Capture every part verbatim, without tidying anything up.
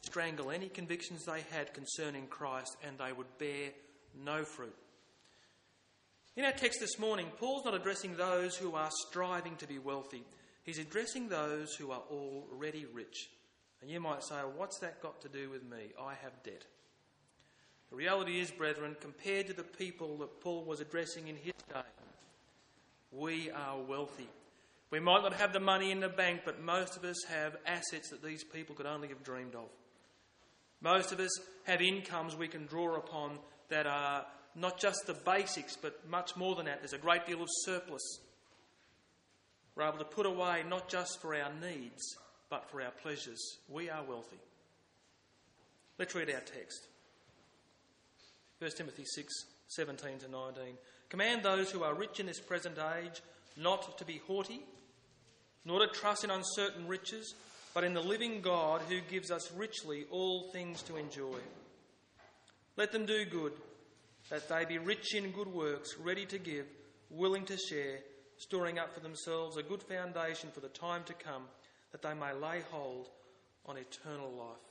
strangle any convictions they had concerning Christ, and they would bear no fruit. In our text this morning, Paul's not addressing those who are striving to be wealthy. He's addressing those who are already rich. And you might say, well, what's that got to do with me? I have debt. The reality is, brethren, compared to the people that Paul was addressing in his day, we are wealthy. We might not have the money in the bank, but most of us have assets that these people could only have dreamed of. Most of us have incomes we can draw upon that are not just the basics, but much more than that. There's a great deal of surplus. We're able to put away not just for our needs, but for our pleasures. We are wealthy. Let's read our text. First Timothy six, seventeen to nineteen. Command those who are rich in this present age not to be haughty, nor to trust in uncertain riches, but in the living God who gives us richly all things to enjoy. Let them do good, that they be rich in good works, ready to give, willing to share, storing up for themselves a good foundation for the time to come, that they may lay hold on eternal life.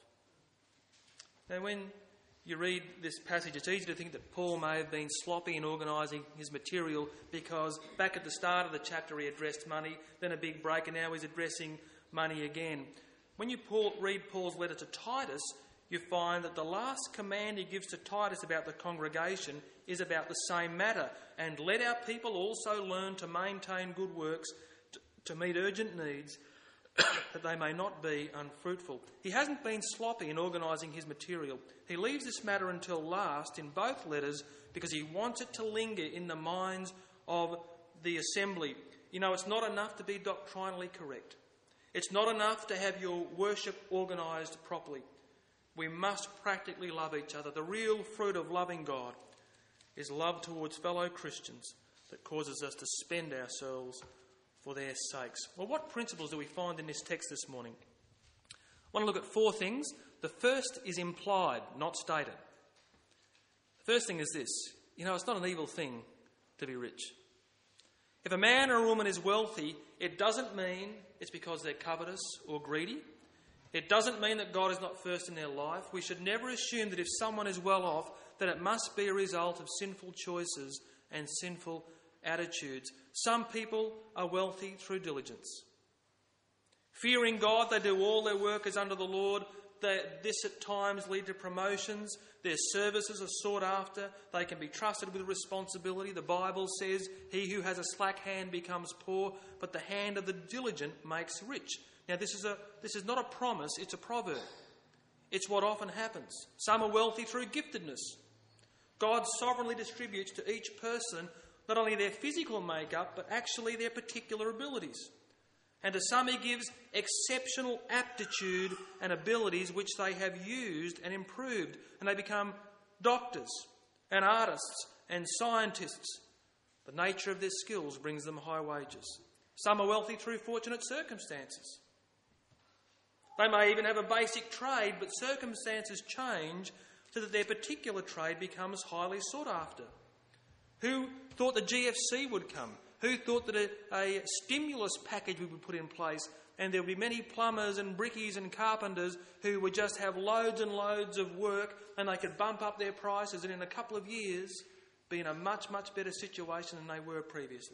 Now, when you read this passage, it's easy to think that Paul may have been sloppy in organising his material, because back at the start of the chapter he addressed money, then a big break, and now he's addressing money again. When you Paul, read Paul's letter to Titus, you find that the last command he gives to Titus about the congregation is about the same matter. And let our people also learn to maintain good works, to, to meet urgent needs, that they may not be unfruitful. He hasn't been sloppy in organising his material. He leaves this matter until last in both letters because he wants it to linger in the minds of the assembly. You know, it's not enough to be doctrinally correct. It's not enough to have your worship organised properly. We must practically love each other. The real fruit of loving God is love towards fellow Christians that causes us to spend ourselves for their sakes. Well, what principles do we find in this text this morning? I want to look at four things. The first is implied, not stated. The first thing is this. You know, it's not an evil thing to be rich. If a man or a woman is wealthy, it doesn't mean it's because they're covetous or greedy. It doesn't mean that God is not first in their life. We should never assume that if someone is well off, that it must be a result of sinful choices and sinful attitudes. Some people are wealthy through diligence. Fearing God, they do all their work as under the Lord. They, this at times leads to promotions. Their services are sought after. They can be trusted with responsibility. The Bible says, he who has a slack hand becomes poor, but the hand of the diligent makes rich. Now, this is a this is not a promise, it's a proverb. It's what often happens. Some are wealthy through giftedness. God sovereignly distributes to each person not only their physical makeup, but actually their particular abilities. And to some he gives exceptional aptitude and abilities which they have used and improved. And they become doctors and artists and scientists. The nature of their skills brings them high wages. Some are wealthy through fortunate circumstances. They may even have a basic trade, but circumstances change so that their particular trade becomes highly sought after. Who thought the G F C would come? Who thought that a, a stimulus package would be put in place and there would be many plumbers and brickies and carpenters who would just have loads and loads of work and they could bump up their prices and in a couple of years be in a much, much better situation than they were previously?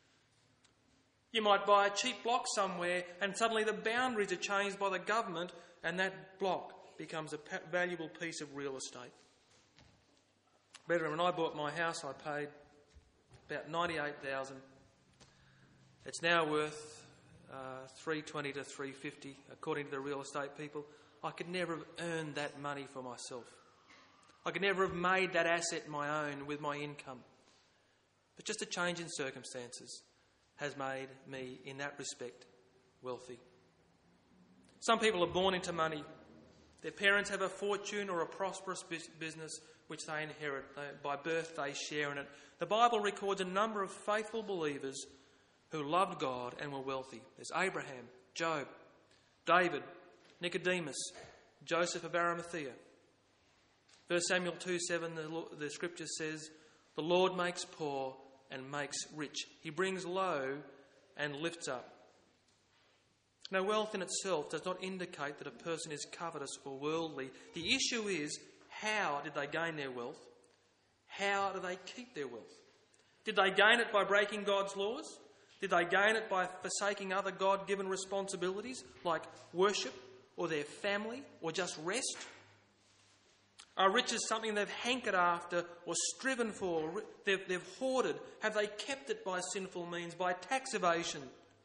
You might buy a cheap block somewhere and suddenly the boundaries are changed by the government and that block becomes a valuable piece of real estate. Brethren, when I bought my house, I paid about ninety-eight thousand dollars. It's now worth uh, three hundred twenty to three hundred fifty dollars, according to the real estate people. I could never have earned that money for myself. I could never have made that asset my own with my income. But just a change in circumstances has made me, in that respect, wealthy. Some people are born into money. Their parents have a fortune or a prosperous business which they inherit. They, by birth, they share in it. The Bible records a number of faithful believers who loved God and were wealthy. There's Abraham, Job, David, Nicodemus, Joseph of Arimathea. First Samuel two seven, the, the scripture says, "The Lord makes poor and makes rich. He brings low and lifts up." Now, wealth in itself does not indicate that a person is covetous or worldly. The issue is, how did they gain their wealth? How do they keep their wealth? Did they gain it by breaking God's laws? Did they gain it by forsaking other God-given responsibilities like worship or their family or just rest? Are riches something they've hankered after or striven for? They've, they've hoarded? Have they kept it by sinful means, by tax evasion?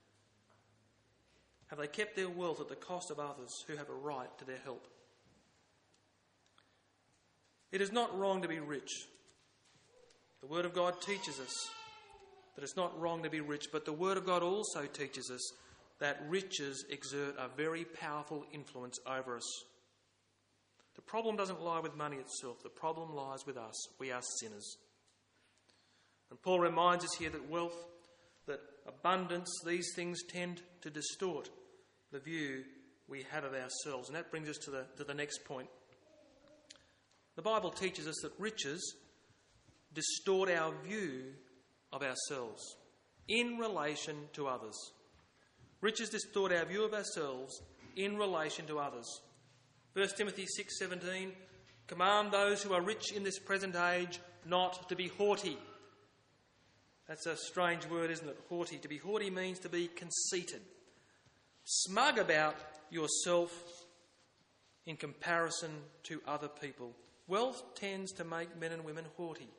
Have they kept their wealth at the cost of others who have a right to their help? It is not wrong to be rich. The Word of God teaches us that it's not wrong to be rich, but the Word of God also teaches us that riches exert a very powerful influence over us. The problem doesn't lie with money itself. The problem lies with us. We are sinners. And Paul reminds us here that wealth, that abundance, these things tend to distort the view we have of ourselves. And that brings us to the, to the next point. The Bible teaches us that riches distort our view of ourselves in relation to others. Riches distort our view of ourselves in relation to others. First Timothy six seventeen, command those who are rich in this present age not to be haughty. That's a strange word, isn't it? Haughty. To be haughty means to be conceited, smug about yourself in comparison to other people. Wealth tends to make men and women haughty.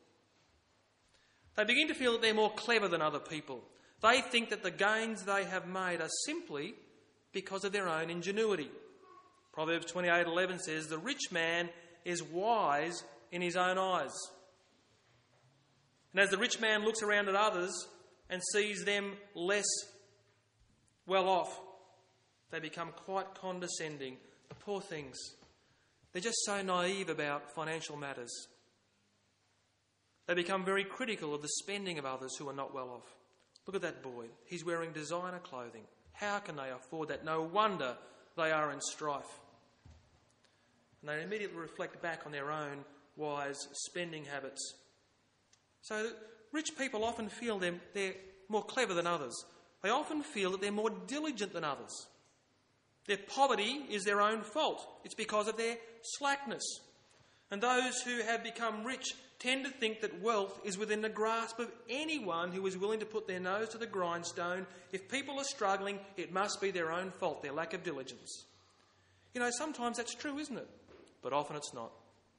They begin to feel that they're more clever than other people. They think that the gains they have made are simply because of their own ingenuity. Proverbs twenty-eight eleven says, the rich man is wise in his own eyes. And as the rich man looks around at others and sees them less well off, they become quite condescending. The poor things. They're just so naive about financial matters. They become very critical of the spending of others who are not well off. Look at that boy. He's wearing designer clothing. How can they afford that? No wonder they are in strife. And they immediately reflect back on their own wise spending habits. So rich people often feel they're, they're more clever than others. They often feel that they're more diligent than others. Their poverty is their own fault. It's because of their slackness. And those who have become rich tend to think that wealth is within the grasp of anyone who is willing to put their nose to the grindstone. If people are struggling, it must be their own fault, their lack of diligence. You know, sometimes that's true, isn't it? But often it's not.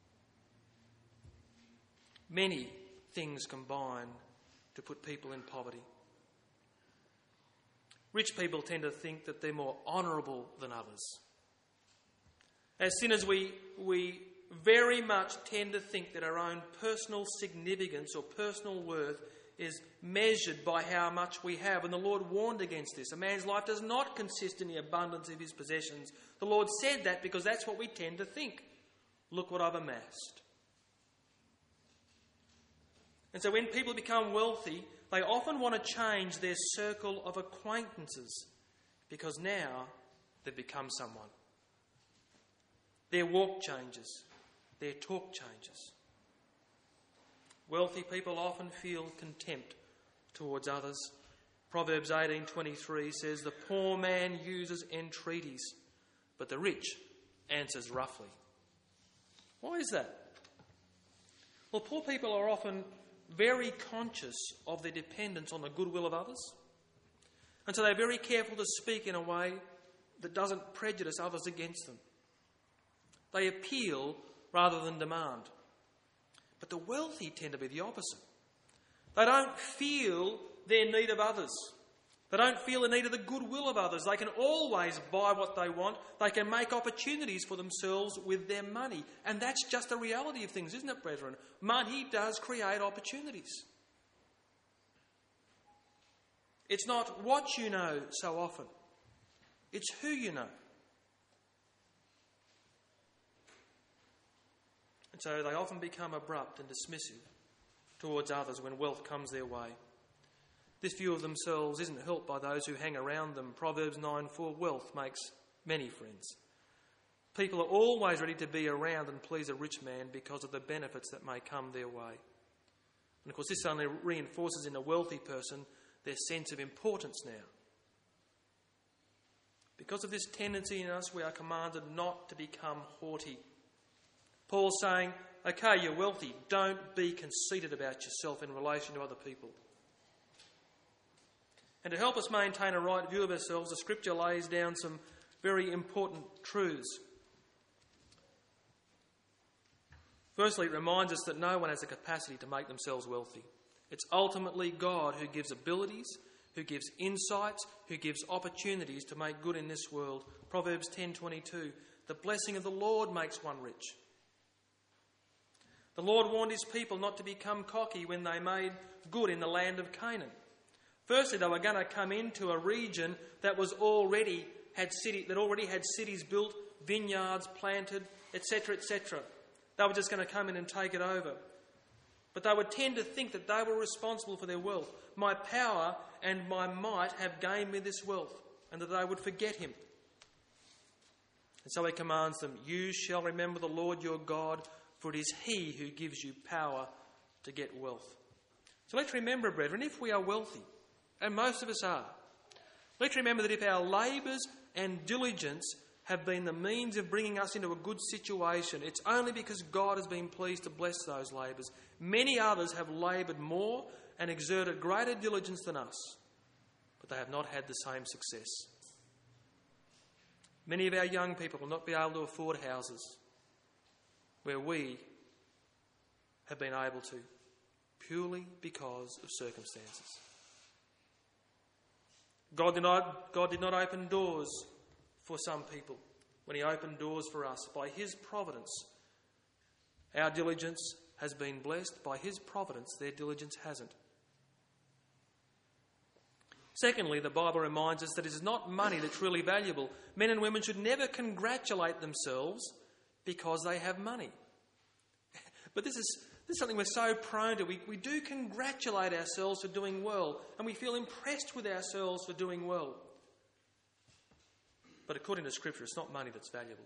Many things combine to put people in poverty. Rich people tend to think that they're more honourable than others. As sinners, we, we very much tend to think that our own personal significance or personal worth is measured by how much we have. And the Lord warned against this. A man's life does not consist in the abundance of his possessions. The Lord said that because that's what we tend to think. Look what I've amassed. And so when people become wealthy, they often want to change their circle of acquaintances because now they've become someone. Their walk changes. Their talk changes. Wealthy people often feel contempt towards others. Proverbs eighteen twenty-three says, the poor man uses entreaties, but the rich answers roughly. Why is that? Well, poor people are often very conscious of their dependence on the goodwill of others. And so they're very careful to speak in a way that doesn't prejudice others against them. They appeal rather than demand. But the wealthy tend to be the opposite. They don't feel their need of others. They don't feel the need of the goodwill of others. They can always buy what they want. They can make opportunities for themselves with their money. And that's just the reality of things, isn't it, brethren? Money does create opportunities. It's not what you know so often. It's who you know. And so they often become abrupt and dismissive towards others when wealth comes their way. This view of themselves isn't helped by those who hang around them. Proverbs nine four, wealth makes many friends. People are always ready to be around and please a rich man because of the benefits that may come their way. And of course, this only reinforces in a wealthy person their sense of importance now. Because of this tendency in us, we are commanded not to become haughty. Paul's saying, okay, you're wealthy. Don't be conceited about yourself in relation to other people. And to help us maintain a right view of ourselves, the Scripture lays down some very important truths. Firstly, it reminds us that no one has the capacity to make themselves wealthy. It's ultimately God who gives abilities, who gives insights, who gives opportunities to make good in this world. Proverbs ten twenty-two, the blessing of the Lord makes one rich. The Lord warned his people not to become cocky when they made good in the land of Canaan. Firstly, they were going to come into a region that was already had city that already had cities built, vineyards planted, et cetera, et cetera. They were just going to come in and take it over. But they would tend to think that they were responsible for their wealth. My power and my might have gained me this wealth, and that they would forget him. And so he commands them, you shall remember the Lord your God, for it is he who gives you power to get wealth. So let's remember, brethren, if we are wealthy, and most of us are, let's remember that if our labours and diligence have been the means of bringing us into a good situation, it's only because God has been pleased to bless those labours. Many others have laboured more and exerted greater diligence than us, but they have not had the same success. Many of our young people will not be able to afford houses where we have been able to, purely because of circumstances. God did not, God did not open doors for some people when he opened doors for us. By his providence, our diligence has been blessed. By his providence, their diligence hasn't. Secondly, the Bible reminds us that it is not money that's really valuable. Men and women should never congratulate themselves because they have money. But this is, this is something we're so prone to. We, we do congratulate ourselves for doing well, and we feel impressed with ourselves for doing well. But according to Scripture, it's not money that's valuable.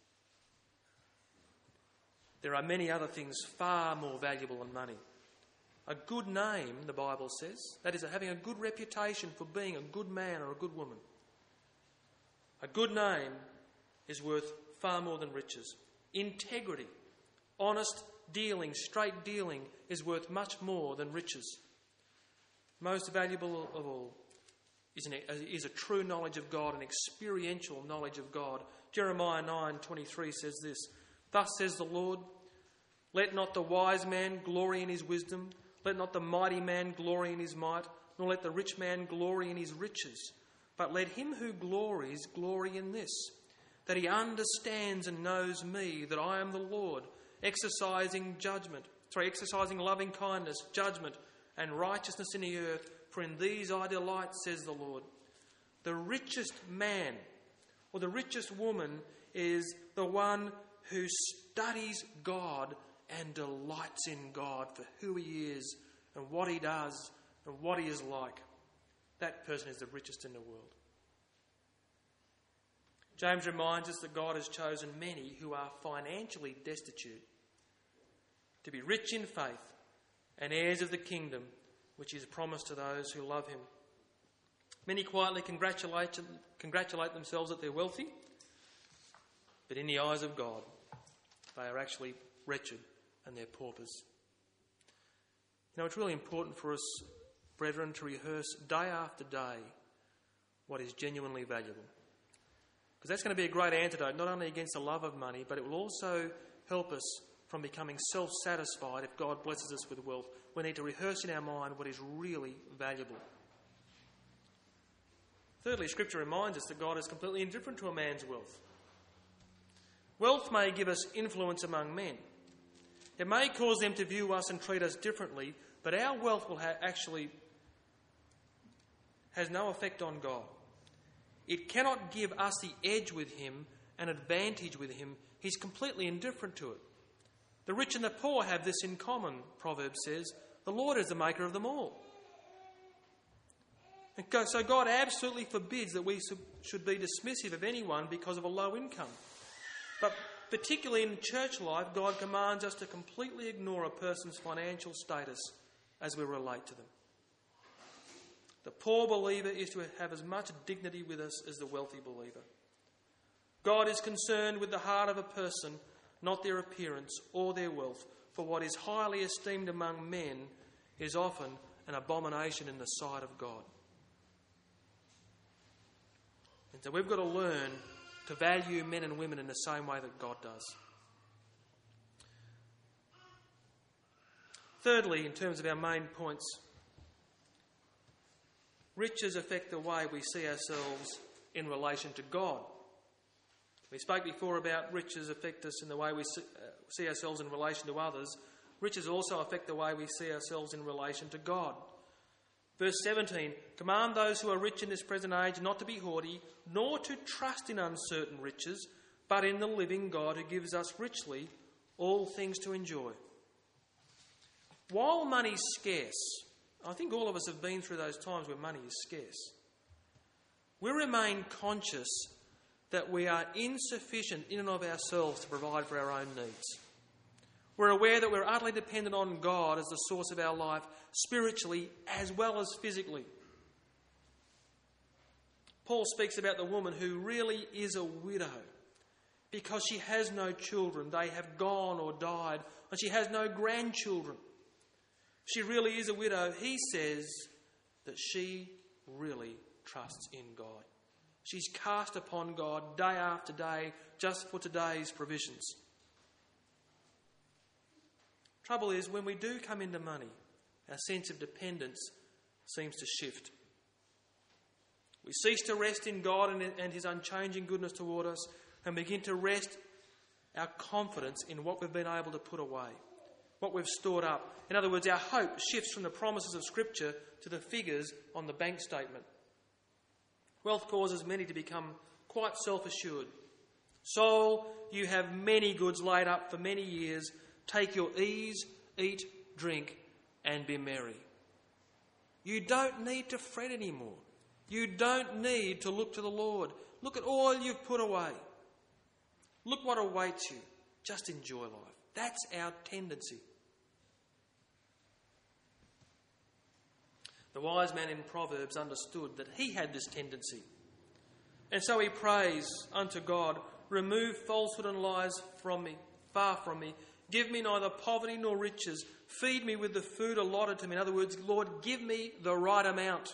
There are many other things far more valuable than money. A good name, the Bible says, that is, having a good reputation for being a good man or a good woman. A good name is worth far more than riches. Integrity, honest dealing, straight dealing is worth much more than riches. Most valuable of all is, an, is a true knowledge of God, an experiential knowledge of God. Jeremiah nine twenty-three says this, thus says the Lord, let not the wise man glory in his wisdom, let not the mighty man glory in his might, nor let the rich man glory in his riches, but let him who glories glory in this, that he understands and knows me, that I am the Lord, exercising judgment, sorry, exercising loving kindness, judgment, and righteousness in the earth, for in these I delight, says the Lord. The richest man or the richest woman is the one who studies God and delights in God for who he is and what he does and what he is like. That person is the richest in the world. James reminds us that God has chosen many who are financially destitute to be rich in faith and heirs of the kingdom which is promised to those who love him. Many quietly congratulate, congratulate themselves that they're wealthy, but in the eyes of God, they are actually wretched and they're paupers. You know, it's really important for us, brethren, to rehearse day after day what is genuinely valuable. Because that's going to be a great antidote, not only against the love of money, but it will also help us from becoming self-satisfied if God blesses us with wealth. We need to rehearse in our mind what is really valuable. Thirdly, Scripture reminds us that God is completely indifferent to a man's wealth. Wealth may give us influence among men. It may cause them to view us and treat us differently, but our wealth will ha- actually has no effect on God. It cannot give us the edge with him, an advantage with him. He's completely indifferent to it. The rich and the poor have this in common, Proverbs says. The Lord is the maker of them all. And so God absolutely forbids that we should be dismissive of anyone because of a low income. But particularly in church life, God commands us to completely ignore a person's financial status as we relate to them. The poor believer is to have as much dignity with us as the wealthy believer. God is concerned with the heart of a person, not their appearance or their wealth, for what is highly esteemed among men is often an abomination in the sight of God. And so we've got to learn to value men and women in the same way that God does. Thirdly, in terms of our main points, riches affect the way we see ourselves in relation to God. We spoke before about riches affect us in the way we see ourselves in relation to others. Riches also affect the way we see ourselves in relation to God. Verse seventeen, command those who are rich in this present age not to be haughty, nor to trust in uncertain riches, but in the living God who gives us richly all things to enjoy. While money's scarce, I think all of us have been through those times where money is scarce, we remain conscious that we are insufficient in and of ourselves to provide for our own needs. We're aware that we're utterly dependent on God as the source of our life, spiritually as well as physically. Paul speaks about the woman who really is a widow because she has no children. They have gone or died, and she has no grandchildren. She really is a widow. He says that she really trusts in God. She's cast upon God day after day just for today's provisions. Trouble is, when we do come into money, our sense of dependence seems to shift. We cease to rest in God and his unchanging goodness toward us and begin to rest our confidence in what we've been able to put away, what we've stored up. In other words, our hope shifts from the promises of Scripture to the figures on the bank statement. Wealth causes many to become quite self-assured. Soul, you have many goods laid up for many years. Take your ease, eat, drink, and be merry. You don't need to fret anymore. You don't need to look to the Lord. Look at all you've put away. Look what awaits you. Just enjoy life. That's our tendency. The wise man in Proverbs understood that he had this tendency. And so he prays unto God, remove falsehood and lies from me, far from me. Give me neither poverty nor riches. Feed me with the food allotted to me. In other words, Lord, give me the right amount,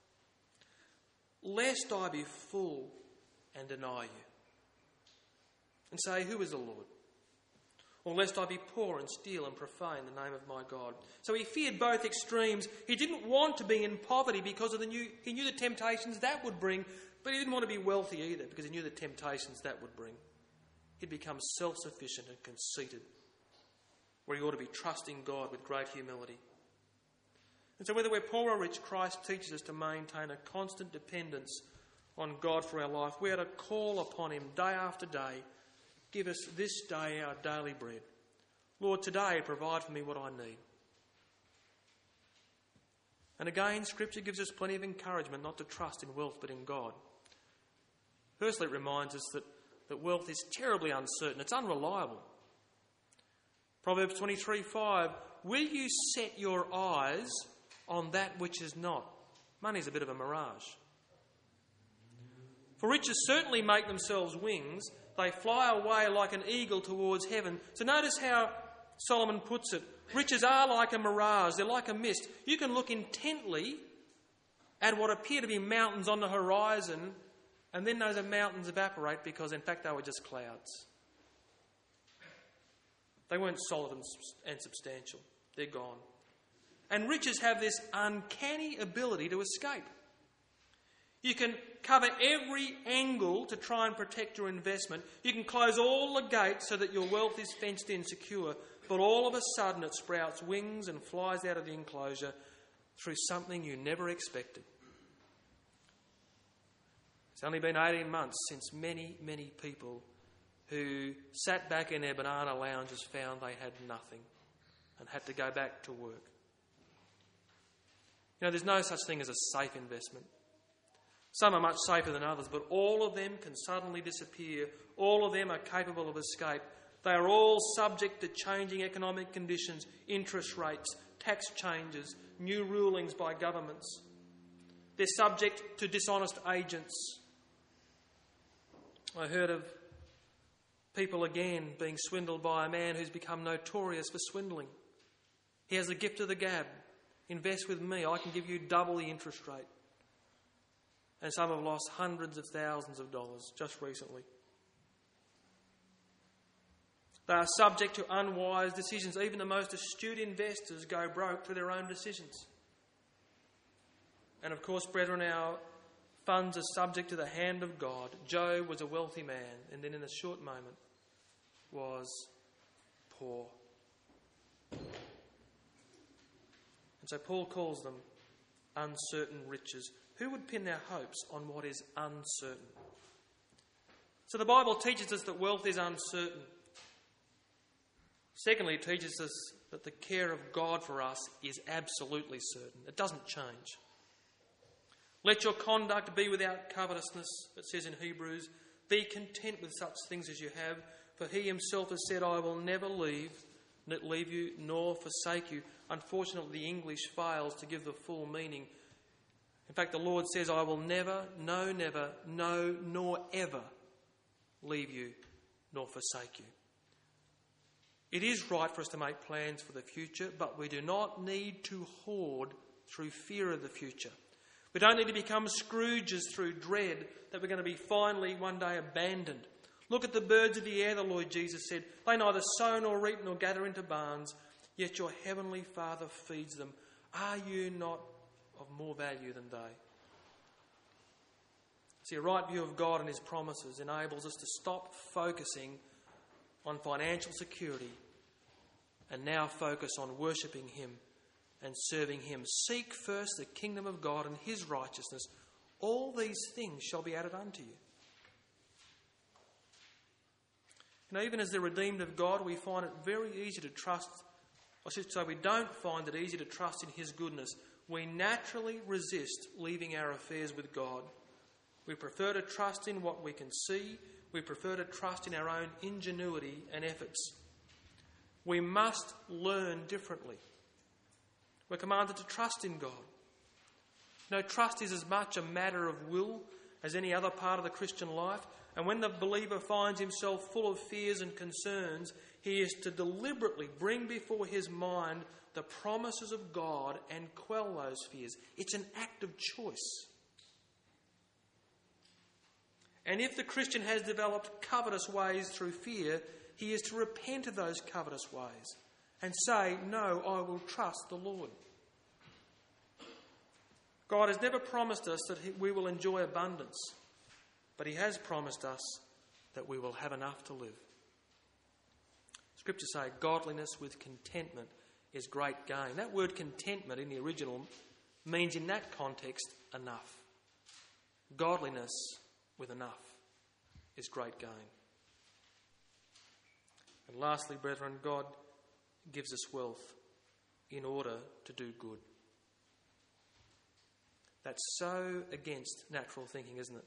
lest I be full and deny you. And say, who is the Lord? Or lest I be poor and steal and profane the name of my God. So he feared both extremes. He didn't want to be in poverty because of the new, he knew the temptations that would bring, but he didn't want to be wealthy either because he knew the temptations that would bring. He'd become self-sufficient and conceited, where he ought to be trusting God with great humility. And so whether we're poor or rich, Christ teaches us to maintain a constant dependence on God for our life. We are to call upon him day after day. Give us this day our daily bread. Lord, today provide for me what I need. And again, Scripture gives us plenty of encouragement not to trust in wealth but in God. Firstly, it reminds us that, that wealth is terribly uncertain. It's unreliable. Proverbs twenty-three five, will you set your eyes on that which is not? Money's a bit of a mirage. For riches certainly make themselves wings. They fly away like an eagle towards heaven. So notice how Solomon puts it. Riches are like a mirage. They're like a mist. You can look intently at what appear to be mountains on the horizon, and then those mountains evaporate because, in fact, they were just clouds. They weren't solid and substantial. They're gone. And riches have this uncanny ability to escape. You can cover every angle to try and protect your investment. You can close all the gates so that your wealth is fenced in secure. But all of a sudden it sprouts wings and flies out of the enclosure through something you never expected. It's only been eighteen months since many, many people who sat back in their banana lounges found they had nothing and had to go back to work. You know, there's no such thing as a safe investment. Some are much safer than others, but all of them can suddenly disappear. All of them are capable of escape. They are all subject to changing economic conditions, interest rates, tax changes, new rulings by governments. They're subject to dishonest agents. I heard of people again being swindled by a man who's become notorious for swindling. He has the gift of the gab. Invest with me, I can give you double the interest rate. And some have lost hundreds of thousands of dollars just recently. They are subject to unwise decisions. Even the most astute investors go broke through their own decisions. And of course, brethren, our funds are subject to the hand of God. Job was a wealthy man, and then in a short moment was poor. And so Paul calls them uncertain riches. Who would pin their hopes on what is uncertain? So the Bible teaches us that wealth is uncertain. Secondly, it teaches us that the care of God for us is absolutely certain. It doesn't change. Let your conduct be without covetousness, it says in Hebrews. Be content with such things as you have, for he himself has said, I will never leave, leave you nor forsake you. Unfortunately, the English fails to give the full meaning. In fact, the Lord says, I will never, no, never, no, nor ever leave you nor forsake you. It is right for us to make plans for the future, but we do not need to hoard through fear of the future. We don't need to become Scrooges through dread that we're going to be finally one day abandoned. Look at the birds of the air, the Lord Jesus said. They neither sow nor reap nor gather into barns, yet your heavenly Father feeds them. Are you not of more value than they? See, a right view of God and his promises enables us to stop focusing on financial security and now focus on worshipping him and serving him. Seek first the kingdom of God and his righteousness. All these things shall be added unto you. You know, even as the redeemed of God, we find it very easy to trust, I should say we don't find it easy to trust in his goodness. We naturally resist leaving our affairs with God. We prefer to trust in what we can see. We prefer to trust in our own ingenuity and efforts. We must learn differently. We're commanded to trust in God. No, trust is as much a matter of will as any other part of the Christian life. And when the believer finds himself full of fears and concerns, he is to deliberately bring before his mind the promises of God and quell those fears. It's an act of choice. And if the Christian has developed covetous ways through fear, he is to repent of those covetous ways and say, no, I will trust the Lord. God has never promised us that we will enjoy abundance, but he has promised us that we will have enough to live. Scriptures say godliness with contentment is great gain. That word contentment in the original means in that context enough. Godliness with enough is great gain. And lastly, brethren, God gives us wealth in order to do good. That's so against natural thinking, isn't it?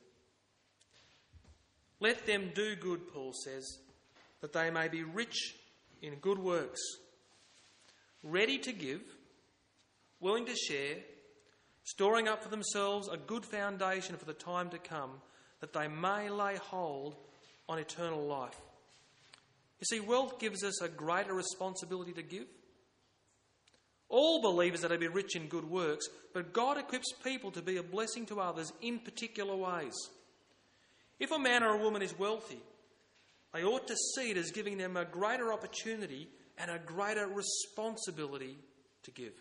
Let them do good, Paul says, that they may be rich in good works, ready to give, willing to share, storing up for themselves a good foundation for the time to come, that they may lay hold on eternal life. You see, wealth gives us a greater responsibility to give. All believers are to be rich in good works, but God equips people to be a blessing to others in particular ways. If a man or a woman is wealthy, they ought to see it as giving them a greater opportunity and a greater responsibility to give,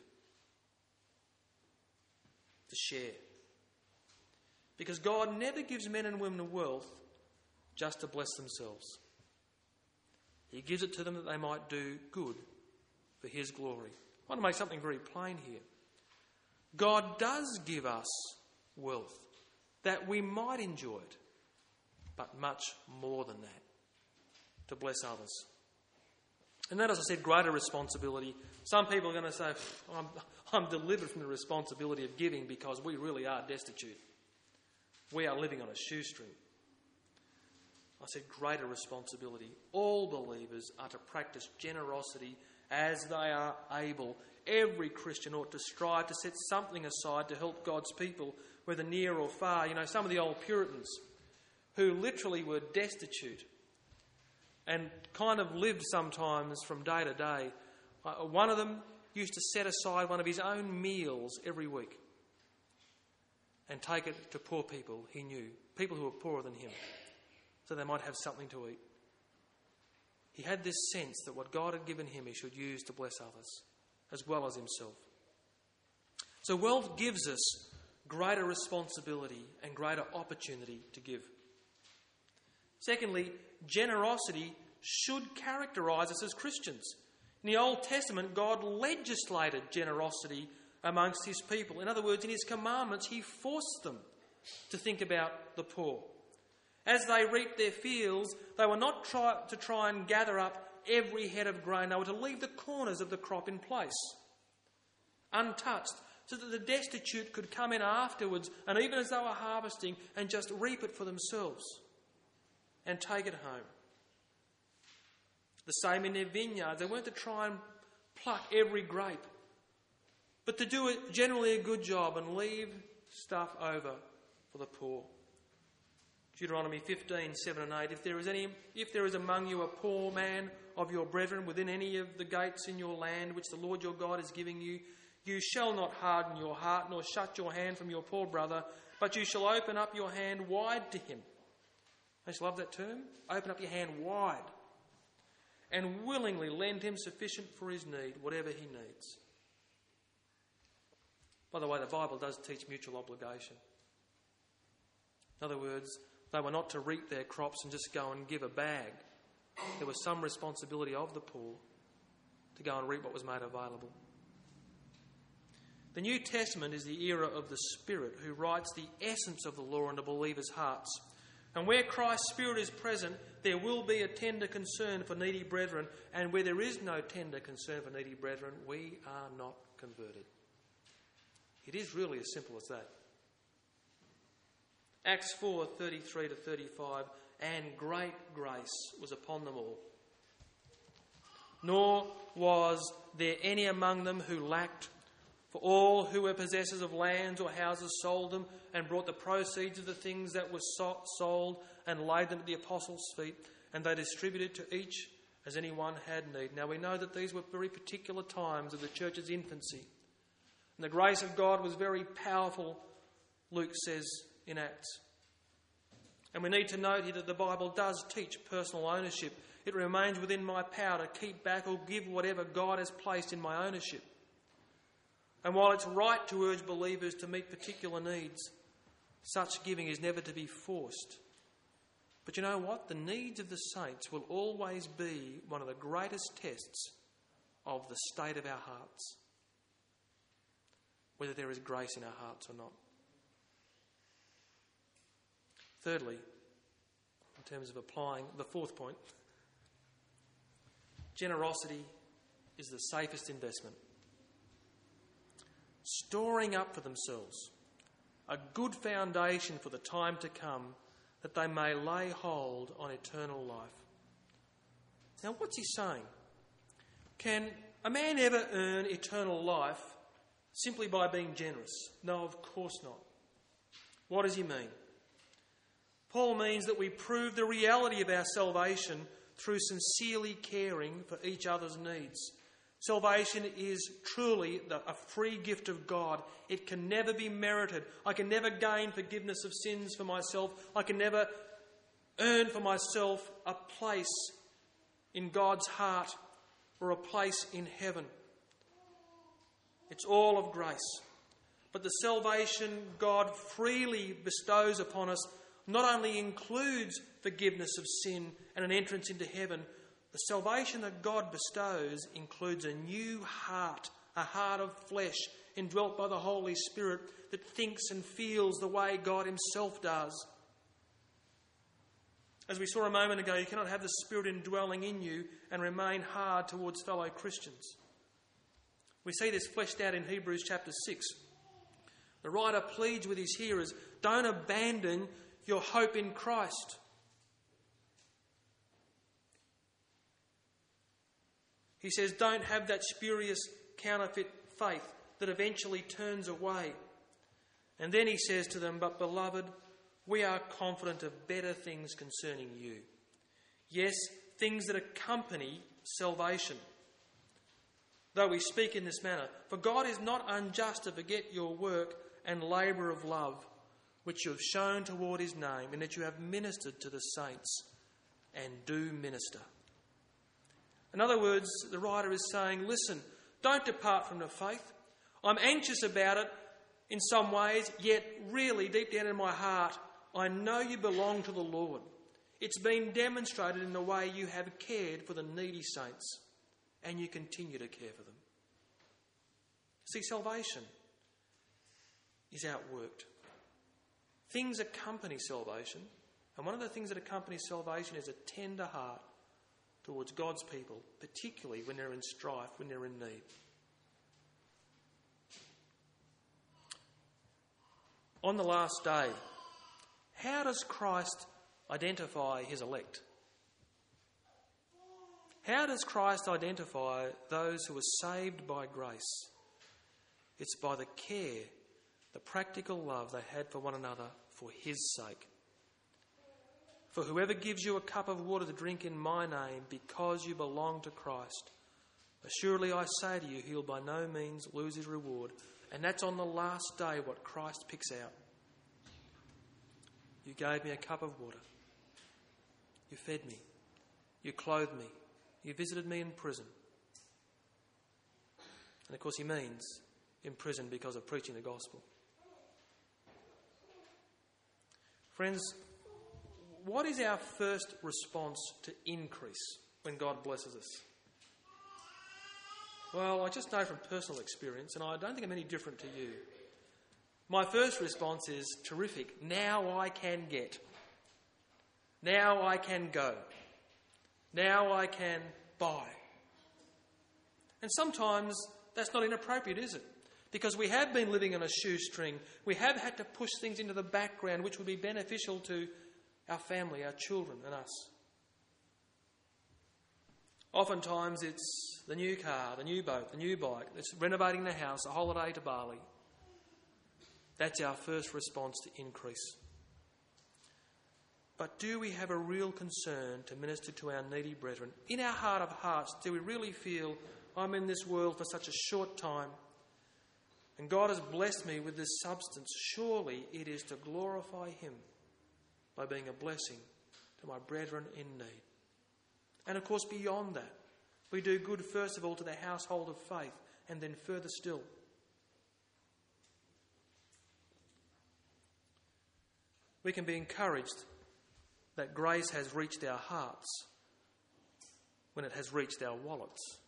to share. Because God never gives men and women wealth just to bless themselves. He gives it to them that they might do good for his glory. I want to make something very plain here. God does give us wealth that we might enjoy it, but much more than that, to bless others. And that, as I said, greater responsibility. Some people are going to say, I'm, I'm delivered from the responsibility of giving because we really are destitute. We are living on a shoestring. I said greater responsibility. All believers are to practice generosity as they are able. Every Christian ought to strive to set something aside to help God's people, whether near or far. You know, some of the old Puritans who literally were destitute and kind of lived sometimes from day to day. Uh, one of them used to set aside one of his own meals every week and take it to poor people he knew, people who were poorer than him, so they might have something to eat. He had this sense that what God had given him he should use to bless others, as well as himself. So wealth gives us greater responsibility and greater opportunity to give. Secondly, generosity should characterise us as Christians. In the Old Testament, God legislated generosity amongst his people. In other words, in his commandments, he forced them to think about the poor. As they reaped their fields, they were not try, to try and gather up every head of grain. They were to leave the corners of the crop in place, untouched, so that the destitute could come in afterwards, and even as they were harvesting, and just reap it for themselves and take it home. The same in their vineyards. They weren't to try and pluck every grape, but to do it generally a good job and leave stuff over for the poor. Deuteronomy fifteen, seven and eight. If there is any, if there is among you a poor man of your brethren within any of the gates in your land which the Lord your God is giving you, you shall not harden your heart nor shut your hand from your poor brother, but you shall open up your hand wide to him. I just love that term. Open up your hand wide and willingly lend him sufficient for his need, whatever he needs. By the way, the Bible does teach mutual obligation. In other words, they were not to reap their crops and just go and give a bag. There was some responsibility of the poor to go and reap what was made available. The New Testament is the era of the Spirit, who writes the essence of the law into believers' hearts. And where Christ's Spirit is present, there will be a tender concern for needy brethren, and where there is no tender concern for needy brethren, we are not converted. It is really as simple as that. Acts four, thirty-three to thirty-five, and great grace was upon them all. Nor was there any among them who lacked, for all who were possessors of lands or houses sold them and brought the proceeds of the things that were sold and laid them at the apostles' feet, and they distributed to each as anyone had need. Now we know that these were very particular times of the church's infancy. And the grace of God was very powerful, Luke says in Acts. And we need to note here that the Bible does teach personal ownership. It remains within my power to keep back or give whatever God has placed in my ownership. And while it's right to urge believers to meet particular needs, such giving is never to be forced. But you know what? The needs of the saints will always be one of the greatest tests of the state of our hearts, whether there is grace in our hearts or not. Thirdly, in terms of applying the fourth point, generosity is the safest investment. Storing up for themselves a good foundation for the time to come, that they may lay hold on eternal life. Now, what's he saying? Can a man ever earn eternal life simply by being generous? No, of course not. What does he mean? Paul means that we prove the reality of our salvation through sincerely caring for each other's needs. Salvation is truly a free gift of God. It can never be merited. I can never gain forgiveness of sins for myself. I can never earn for myself a place in God's heart or a place in heaven. It's all of grace. But the salvation God freely bestows upon us not only includes forgiveness of sin and an entrance into heaven, the salvation that God bestows includes a new heart, a heart of flesh, indwelt by the Holy Spirit that thinks and feels the way God himself does. As we saw a moment ago, you cannot have the Spirit indwelling in you and remain hard towards fellow Christians. We see this fleshed out in Hebrews chapter six. The writer pleads with his hearers, don't abandon your hope in Christ. He says, don't have that spurious counterfeit faith that eventually turns away. And then he says to them, but beloved, we are confident of better things concerning you. Yes, things that accompany salvation. Though we speak in this manner, for God is not unjust to forget your work and labour of love, which you have shown toward his name, and that you have ministered to the saints and do minister. In other words, the writer is saying, listen, don't depart from the faith. I'm anxious about it in some ways, yet really deep down in my heart, I know you belong to the Lord. It's been demonstrated in the way you have cared for the needy saints, and you continue to care for them. See, salvation is outworked. Things accompany salvation, and one of the things that accompanies salvation is a tender heart towards God's people, particularly when they're in strife, when they're in need. On the last day, how does Christ identify his elect? How does Christ identify those who are saved by grace? It's by the care, the practical love they had for one another for his sake. For whoever gives you a cup of water to drink in my name because you belong to Christ, assuredly I say to you, he'll by no means lose his reward. And that's on the last day what Christ picks out. You gave me a cup of water. You fed me. You clothed me. You visited me in prison. And of course he means in prison because of preaching the gospel. Friends, what is our first response to increase when God blesses us? Well, I just know from personal experience, and I don't think I'm any different to you. My first response is, terrific, now I can get. Now I can go. Now I can buy. And sometimes that's not inappropriate, is it? Because we have been living on a shoestring. We have had to push things into the background which would be beneficial to our family, our children and us. Oftentimes it's the new car, the new boat, the new bike, it's renovating the house, a holiday to Bali. That's our first response to increase. But do we have a real concern to minister to our needy brethren? In our heart of hearts, do we really feel, I'm in this world for such a short time, and God has blessed me with this substance? Surely it is to glorify him by being a blessing to my brethren in need. And of course, beyond that, we do good first of all to the household of faith, and then further still. We can be encouraged that grace has reached our hearts when it has reached our wallets.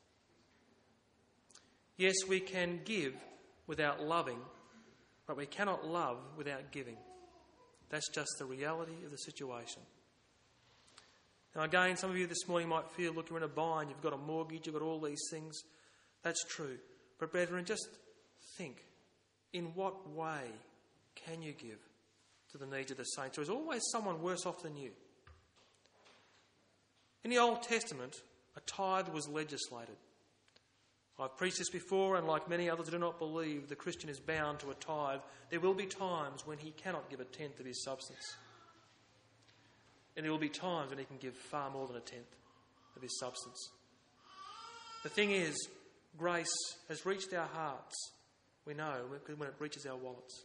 Yes, we can give without loving, but we cannot love without giving. That's just the reality of the situation. Now again, some of you this morning might feel, look, you're in a bind, you've got a mortgage, you've got all these things. That's true. But brethren, just think, in what way can you give to the needs of the saints? There is always someone worse off than you. In the Old Testament, a tithe was legislated. I've preached this before, and like many others, I do not believe the Christian is bound to a tithe. There will be times when he cannot give a tenth of his substance. And there will be times when he can give far more than a tenth of his substance. The thing is, grace has reached our hearts, we know, when it reaches our wallets.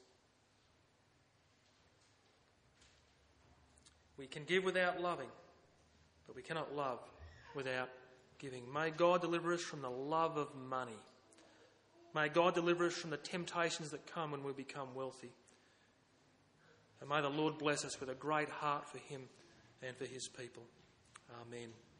We can give without loving, but we cannot love without giving. May God deliver us from the love of money. May God deliver us from the temptations that come when we become wealthy. And may the Lord bless us with a great heart for him and for his people. Amen.